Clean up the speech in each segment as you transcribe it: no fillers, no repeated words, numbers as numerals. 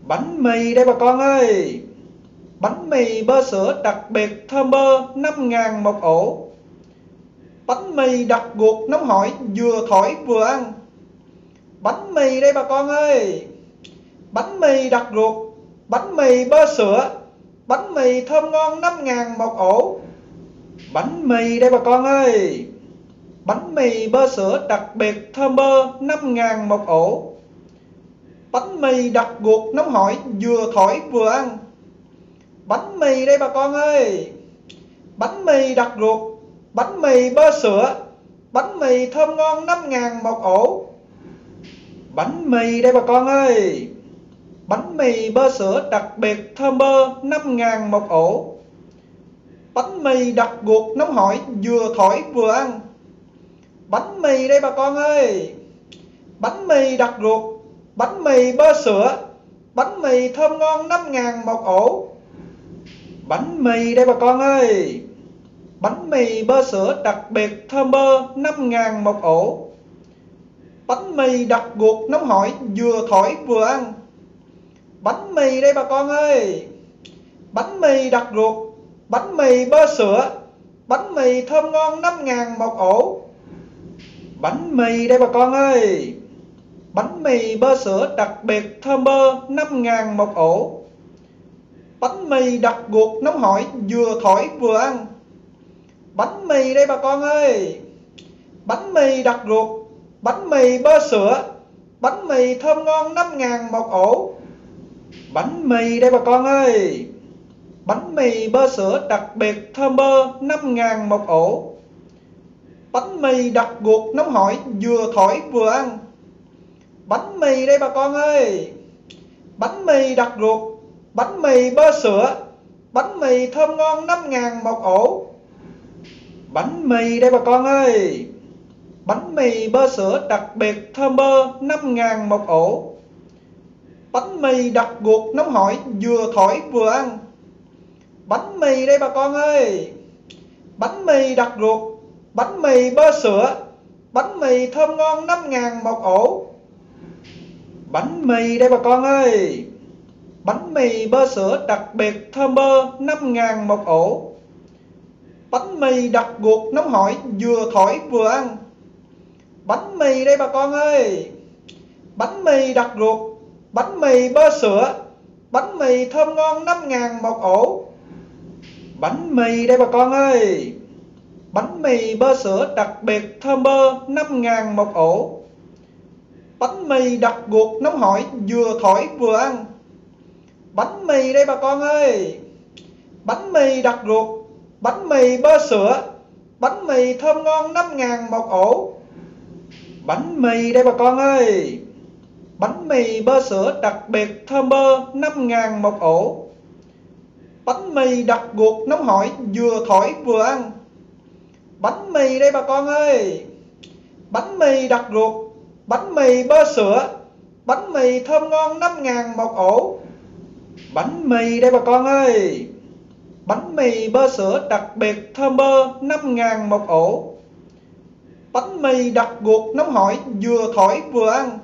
Bánh mì đây bà con ơi. Bánh mì bơ sữa đặc biệt thơm bơ 5.000 một ổ. Bánh mì đặc guộc nóng hổi vừa thổi vừa ăn. Bánh mì đây bà con ơi. Bánh mì đặc ruột, bánh mì bơ sữa, bánh mì thơm ngon 5.000 một ổ. Bánh mì đây bà con ơi. Bánh mì bơ sữa đặc biệt thơm bơ 5.000 một ổ. Bánh mì đặc guộc nóng hổi vừa thổi vừa ăn. Bánh mì đây bà con ơi. Bánh mì đặc ruột, bánh mì bơ sữa, bánh mì thơm ngon 5.000 một ổ. Bánh mì đây bà con ơi. Bánh mì bơ sữa đặc biệt thơm bơ 5.000 một ổ. Bánh mì đặc guộc nóng hổi vừa thổi vừa ăn. Bánh mì đây bà con ơi. Bánh mì đặc ruột, bánh mì bơ sữa, bánh mì thơm ngon 5.000 một ổ. Bánh mì đây bà con ơi. Bánh mì bơ sữa đặc biệt thơm bơ 5.000 một ổ. Bánh mì đặc guộc nóng hổi vừa thổi vừa ăn. Bánh mì đây bà con ơi. Bánh mì đặc ruột, bánh mì bơ sữa, bánh mì thơm ngon 5.000 một ổ. Bánh mì đây bà con ơi. Bánh mì bơ sữa đặc biệt thơm bơ 5.000 một ổ. Bánh mì đặc guộc nóng hổi vừa thổi vừa ăn. Bánh mì đây bà con ơi. Bánh mì đặc ruột, bánh mì bơ sữa, bánh mì thơm ngon 5.000 một ổ. Bánh mì đây bà con ơi. Bánh mì bơ sữa đặc biệt thơm bơ 5.000 một ổ. Bánh mì đặc guộc nóng hổi vừa thổi vừa ăn. Bánh mì đây bà con ơi. Bánh mì đặc ruột, bánh mì bơ sữa, bánh mì thơm ngon 5.000 một ổ. Bánh mì đây bà con ơi. Bánh mì bơ sữa đặc biệt thơm bơ 5.000 một ổ. Bánh mì đặc guộc nóng hổi vừa thổi vừa ăn. Bánh mì đây bà con ơi. Bánh mì đặc ruột, bánh mì bơ sữa, bánh mì thơm ngon 5.000 một ổ. Bánh mì đây bà con ơi. Bánh mì bơ sữa đặc biệt thơm bơ 5.000 một ổ. Bánh mì đặc guộc nóng hổi vừa thổi vừa ăn. Bánh mì đây bà con ơi. Bánh mì đặc ruột, bánh mì bơ sữa, bánh mì thơm ngon 5.000 một ổ. Bánh mì đây bà con ơi. Bánh mì bơ sữa đặc biệt thơm bơ 5.000 một ổ. Bánh mì đặc guộc nóng hổi vừa thổi vừa ăn. Bánh mì đây bà con ơi. Bánh mì đặc ruột, bánh mì bơ sữa, bánh mì thơm ngon 5.000 một ổ. Bánh mì đây bà con ơi. Bánh mì bơ sữa đặc biệt thơm bơ 5.000 một ổ. Bánh mì đặc guộc nóng hổi vừa thổi vừa ăn. Bánh mì đây bà con ơi. Bánh mì đặc ruột, bánh mì bơ sữa, bánh mì thơm ngon 5.000 một ổ. Bánh mì đây bà con ơi. Bánh mì bơ sữa đặc biệt thơm bơ 5.000 một ổ. Bánh mì đặc guộc nóng hổi vừa thổi vừa ăn.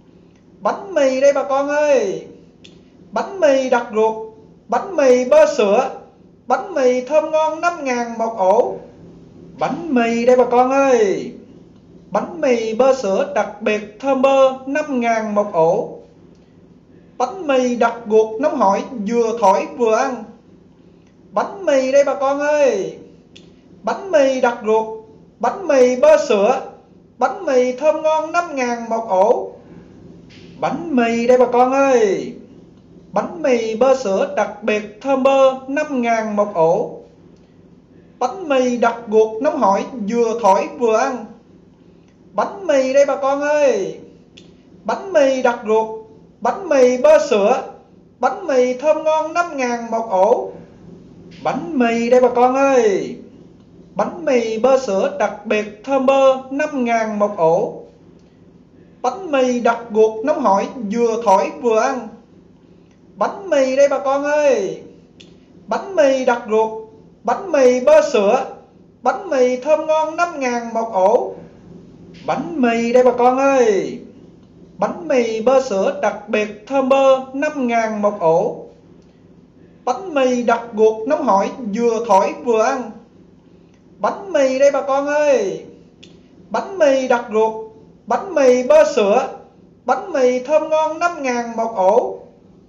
Bánh mì đây bà con ơi. Bánh mì đặc ruột, bánh mì bơ sữa, bánh mì thơm ngon 5.000 một ổ. Bánh mì đây bà con ơi. Bánh mì bơ sữa đặc biệt thơm bơ 5.000 một ổ. Bánh mì đặc guộc nóng hổi vừa thổi vừa ăn. Bánh mì đây bà con ơi. Bánh mì đặc ruột, bánh mì bơ sữa, bánh mì thơm ngon 5.000 một ổ. Bánh mì đây bà con ơi. Bánh mì bơ sữa đặc biệt thơm bơ 5.000 một ổ. Bánh mì đặc guộc nóng hổi vừa thổi vừa ăn. Bánh mì đây bà con ơi. Bánh mì đặc ruột, bánh mì bơ sữa, bánh mì thơm ngon 5.000 một ổ. Bánh mì đây bà con ơi. Bánh mì bơ sữa đặc biệt thơm bơ 5.000 một ổ. Bánh mì đặc guộc nóng hổi vừa thổi vừa ăn. Bánh mì đây bà con ơi. Bánh mì đặc ruột, bánh mì bơ sữa, bánh mì thơm ngon 5.000 một ổ. Bánh mì đây bà con ơi. Bánh mì bơ sữa đặc biệt thơm bơ 5.000 một ổ. Bánh mì đặc guộc nóng hổi vừa thổi vừa ăn. Bánh mì đây bà con ơi. Bánh mì đặc guộc, bánh mì bơ sữa, bánh mì thơm ngon 5.000 một ổ.